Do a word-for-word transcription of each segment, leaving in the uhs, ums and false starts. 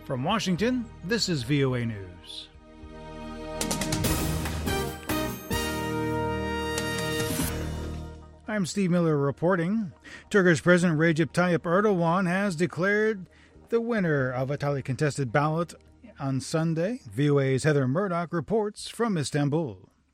From Washington, this is V O A News. I'm Steve Miller reporting. Turkish President Recep Tayyip Erdogan has declared the winner of a tightly contested ballot on Sunday. V O A's Heather Murdoch reports from Istanbul.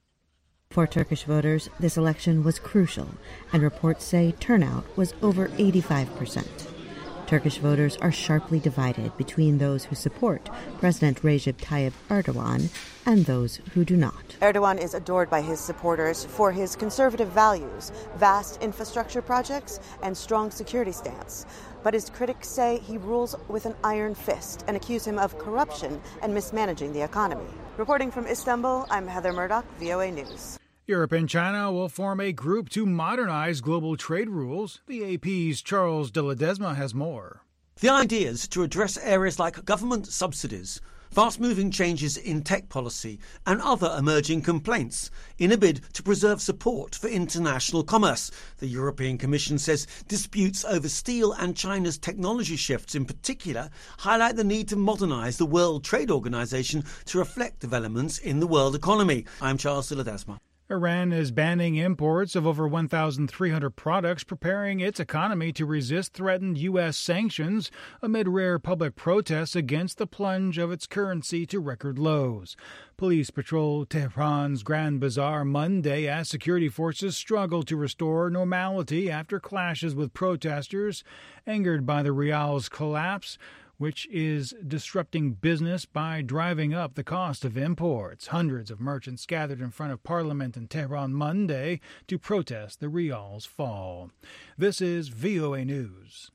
For Turkish voters, this election was crucial, and reports say turnout was over eighty-five percent. Turkish voters are sharply divided between those who support President Recep Tayyip Erdogan and those who do not. Erdogan is adored by his supporters for his conservative values, vast infrastructure projects, and strong security stance. But his critics say he rules with an iron fist and accuse him of corruption and mismanaging the economy. Reporting from Istanbul, I'm Heather Murdoch, V O A News. Europe and China will form a group to modernize global trade rules. The A P's Charles de Ledesma has more. The idea is to address areas like government subsidies, fast-moving changes in tech policy and other emerging complaints in a bid to preserve support for international commerce. The European Commission says disputes over steel and China's technology shifts in particular highlight the need to modernise the World Trade Organization to reflect developments in the world economy. I'm Charles de Ledesma. Iran is banning imports of over one thousand three hundred products, preparing its economy to resist threatened U S sanctions amid rare public protests against the plunge of its currency to record lows. Police patrolled Tehran's Grand Bazaar Monday as security forces struggled to restore normality after clashes with protesters angered by the rial's collapse, which is disrupting business by driving up the cost of imports. Hundreds of merchants gathered in front of Parliament in Tehran Monday to protest the rial's fall. This is V O A News.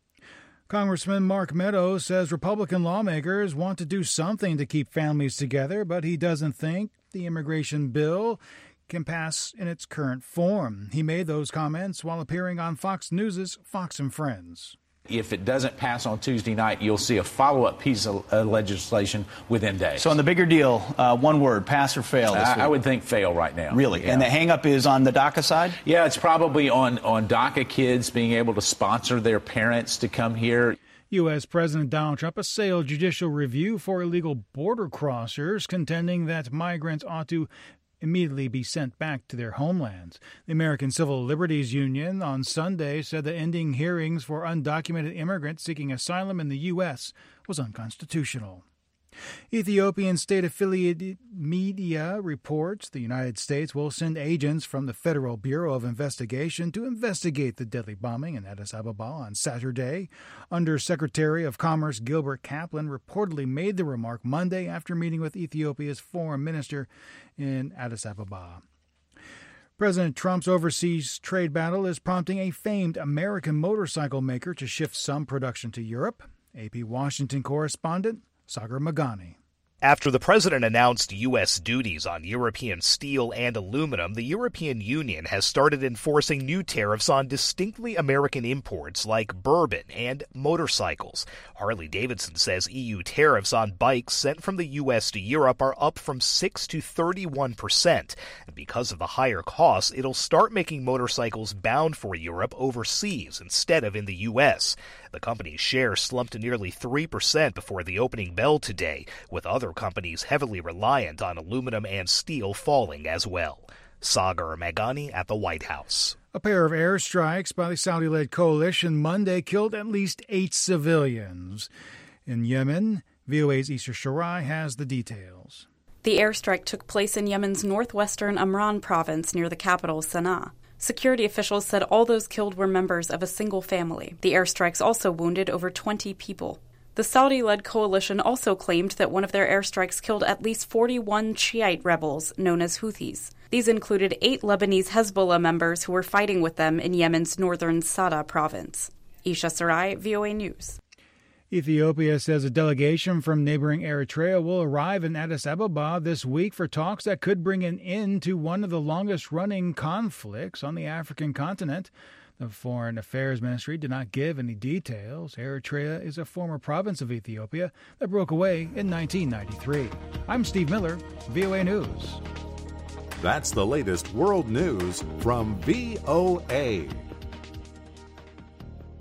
Congressman Mark Meadows says Republican lawmakers want to do something to keep families together, but he doesn't think the immigration bill can pass in its current form. He made those comments while appearing on Fox News' Fox and Friends. If it doesn't pass on Tuesday night, you'll see a follow-up piece of uh, legislation within days. So on the bigger deal, uh, one word, pass or fail this I, week? I would think fail right now. Really? Yeah. And the hang-up is on the DACA side? Yeah, it's probably on, on DACA kids being able to sponsor their parents to come here. U S. President Donald Trump assailed judicial review for illegal border crossers, contending that migrants ought to immediately be sent back to their homelands. The American Civil Liberties Union on Sunday said that ending hearings for undocumented immigrants seeking asylum in the U S was unconstitutional. Ethiopian state-affiliated media reports the United States will send agents from the Federal Bureau of Investigation to investigate the deadly bombing in Addis Ababa on Saturday. Under-Secretary of Commerce Gilbert Kaplan reportedly made the remark Monday after meeting with Ethiopia's foreign minister in Addis Ababa. President Trump's overseas trade battle is prompting a famed American motorcycle maker to shift some production to Europe. A P Washington correspondent Sagar Magani. After the president announced U S duties on European steel and aluminum, the European Union has started enforcing new tariffs on distinctly American imports like bourbon and motorcycles. Harley-Davidson says E U tariffs on bikes sent from the U S to Europe are up from six to thirty-one percent. And because of the higher costs, it'll start making motorcycles bound for Europe overseas instead of in the U S. The company's share slumped to nearly three percent before the opening bell today, with other companies heavily reliant on aluminum and steel falling as well. Sagar Magani at the White House. A pair of airstrikes by the Saudi-led coalition Monday killed at least eight civilians. In Yemen, V O A's Isha Sharai has the details. The airstrike took place in Yemen's northwestern Amran province near the capital, Sana'a. Security officials said all those killed were members of a single family. The airstrikes also wounded over twenty people. The Saudi-led coalition also claimed that one of their airstrikes killed at least forty-one Shiite rebels known as Houthis. These included eight Lebanese Hezbollah members who were fighting with them in Yemen's northern Sada province. Isha Sarai, V O A News. Ethiopia says a delegation from neighboring Eritrea will arrive in Addis Ababa this week for talks that could bring an end to one of the longest-running conflicts on the African continent. The Foreign Affairs Ministry did not give any details. Eritrea is a former province of Ethiopia that broke away in nineteen ninety-three. I'm Steve Miller, V O A News. That's the latest world news from V O A.